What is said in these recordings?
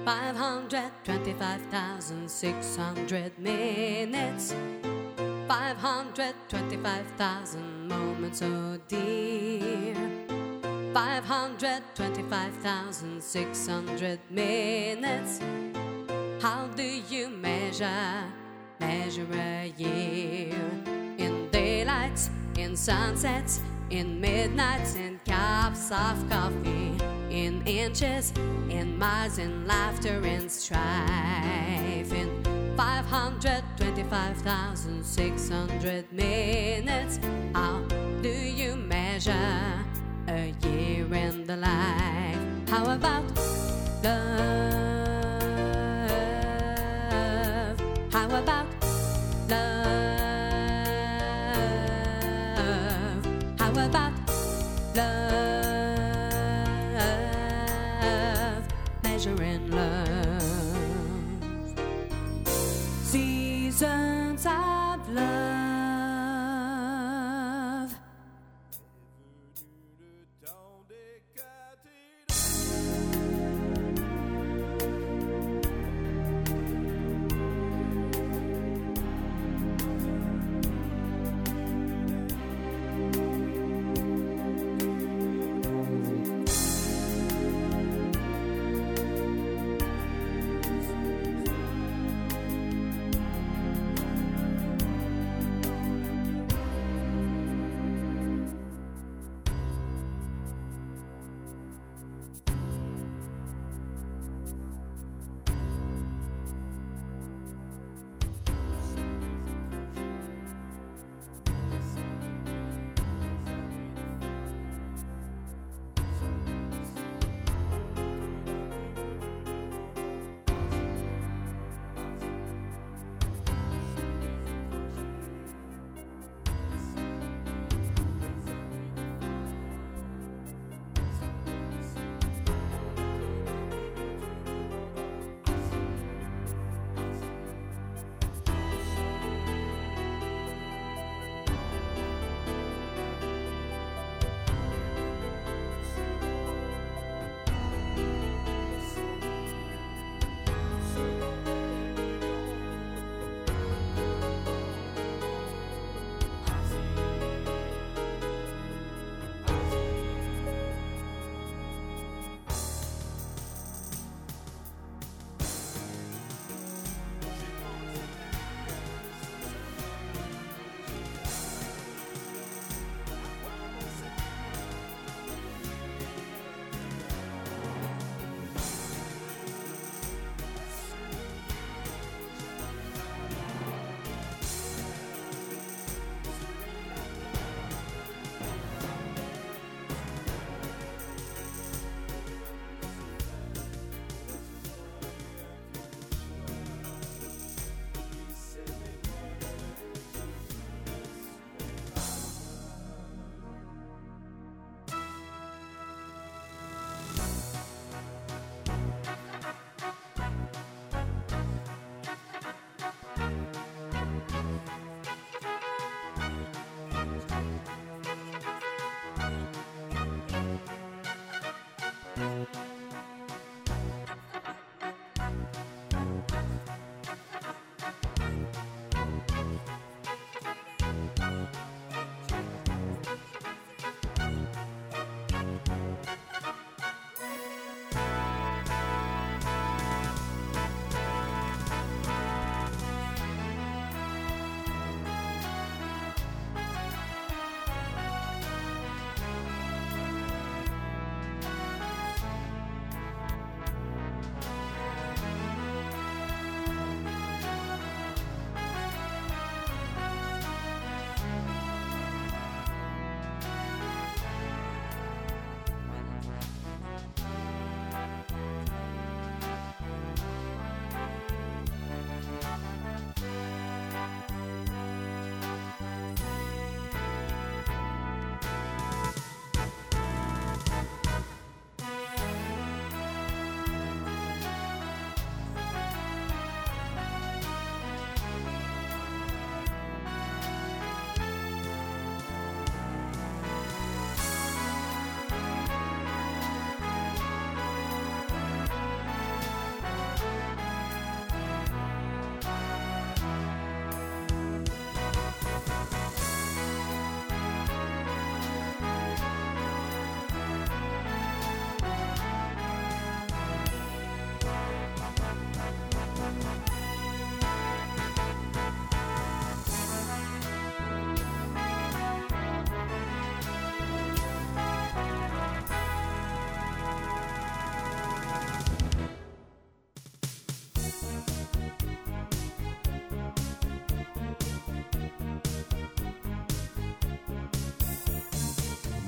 525,600 minutes, 525,000 moments, oh dear. 525,600 minutes. How do you measure a year? In daylights, in sunsets, in midnights, in cups of coffee, in inches, in miles, in laughter, in strife. In 525,600 minutes, how do you measure a year in the life? How about love? How about love? How about love? Measuring love. Seasons of love.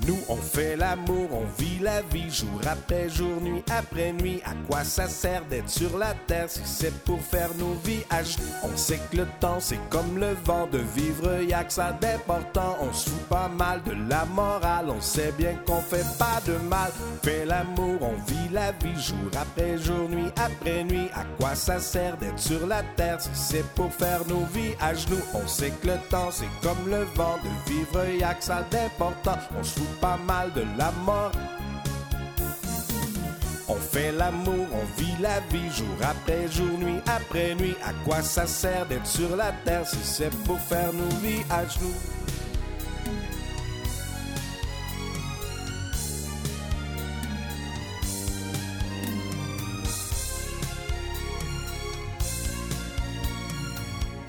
Nous on fait l'amour, on vit la vie, jour après jour, nuit après nuit. À quoi ça sert d'être sur la terre si c'est pour faire nos vies à genoux? On sait que le temps c'est comme le vent, de vivre y'a que ça d'important. On se fout pas mal de la morale, on sait bien qu'on fait pas de mal. On fait l'amour, on vit la vie, jour après jour, nuit après nuit. À quoi ça sert d'être sur la terre si c'est pour faire nos vies à genoux? On sait que le temps c'est comme le vent, de vivre y'a que ça d'important. On se fout pas mal de la mort. On fait l'amour, on vit la vie, jour après jour, nuit après nuit. À quoi ça sert d'être sur la terre si c'est pour faire nos vies à genoux?